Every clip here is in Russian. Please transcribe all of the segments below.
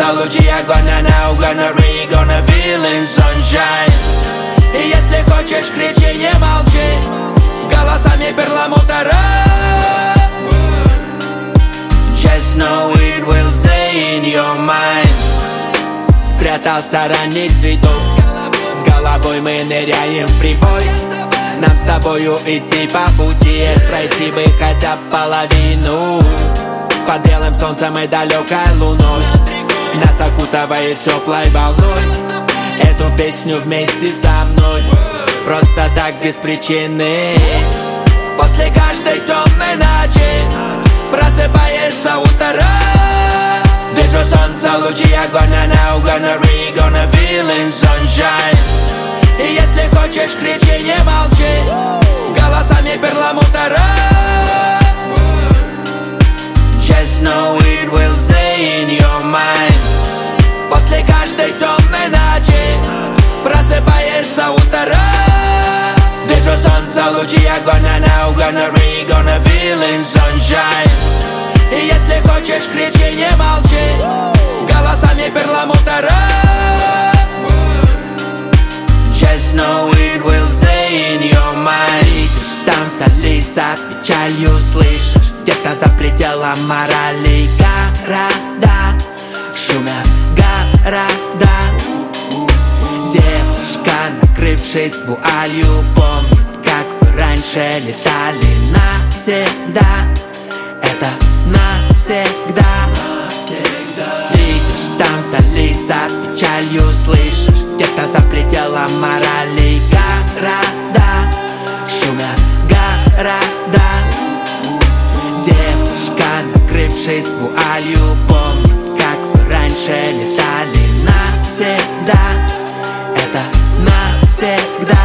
солнца лучи, я gonna be, gonna feel in sunshine. И если хочешь, кричи, не молчи, голосами перламутра. Just know it will stay in your mind. Спрятался ранний цветок, с головой мы ныряем в прибой. Нам с тобою идти по пути, пройти бы хотя бы половину. Под белым солнцем и далекой луной нас окутывает теплой волной. Эту песню вместе со мной, просто так без причины. После каждой темной ночи просыпается утро. Вижу солнце лучи, я gonna be, gonna feel in sunshine. И если хочешь, кричи, не молчи, голосами перламутра. Just know it will stay in your mind. После каждой темной ночи просыпается утро. Вижу солнце лучи, я gonna be, gonna feel in sunshine. И если хочешь, кричи, не молчи, голосами перламутра. Just know it will stay in your mind. Видишь, там вдали за печалью слышишь, где-то за пределом морали города шумят города. Девушка, накрывшись вуалью, помнит, как вы раньше летали навсегда. Это навсегда. Видишь, там вдали за печалью слышишь, где-то за пределом морали города шумят города. Девушка, накрывшись вуалью, помнит, как вы раньше летали навсегда. Это навсегда.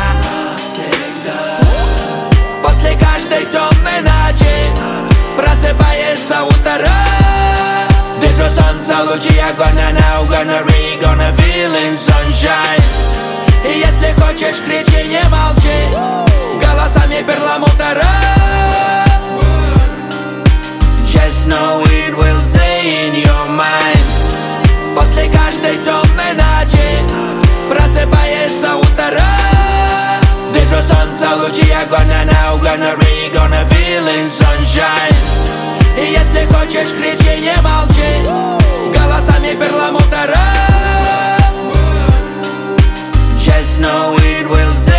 После каждой темной ночи просыпается утро. Вижу солнце лучи, я gonna be, gonna feel in sunshine. И если хочешь, кричи, не молчи, голосами перламутра. Just know it will stay in your mind. После каждой темной ночи просыпается утро. Вижу солнце лучи, я gonna be, gonna feel in sunshine. И если хочешь, кричи, не молчи, голосами перламутра. Just know it will stay